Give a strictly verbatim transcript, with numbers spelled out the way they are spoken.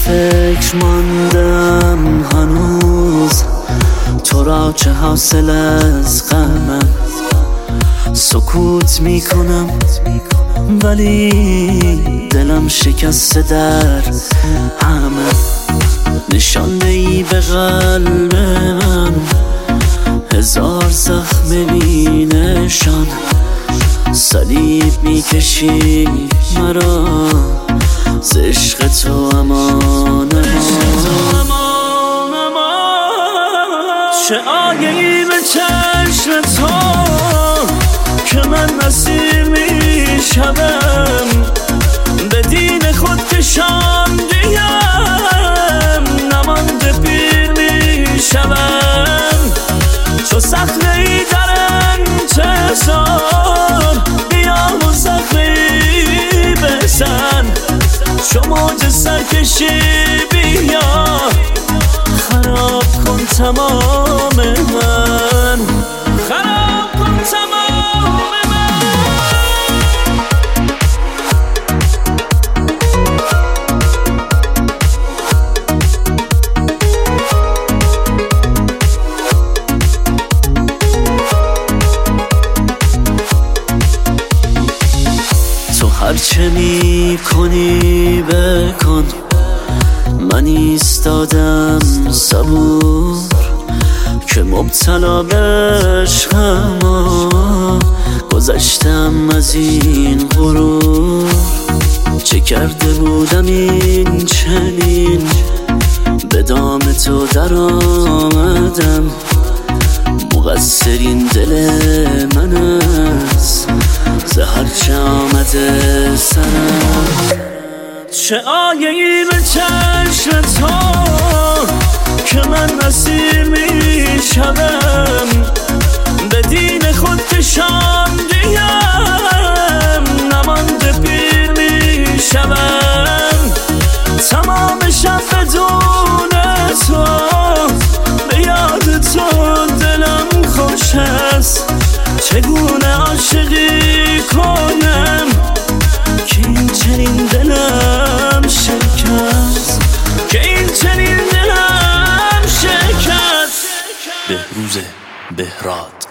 فکر ماندم هنوز، تو را چه حاصل از غمم. سکوت میکنم ولی دلم شکسته در همه. نشانده ای به قلب من، هزار زخم بینشان. صلیب میکشی مرا ز عشق تو امان امان. چه آگهی به چشم تو که من اسیر میشوم، به دین خود کشاندیم نمانده پیر میشوم. چو صخره ای در انتظار بیا و زخمی بزن. چو موج سرکشی بیا خراب کن تمام من، خراب کن تمام من. تو هرچه می کنی بکن، من ایستادم صبور که مبتلا به عشقم. گذشتم از این غرور، چه کرده بودم این چنین به دام تو در آمدم. مقصرین دل من است ز هرچه آمده سرم. چه آیه‌ای به چشم تو که من اسیر میشوم، به دین خود کشاندیم نمانده پیر میشوم. تمام شب بدون تو به یاد تو دلم خوش است. چگونه عاشقی کنم که این چنین دلم شکست، که این چنین دلم شکست. بهروز بهراد.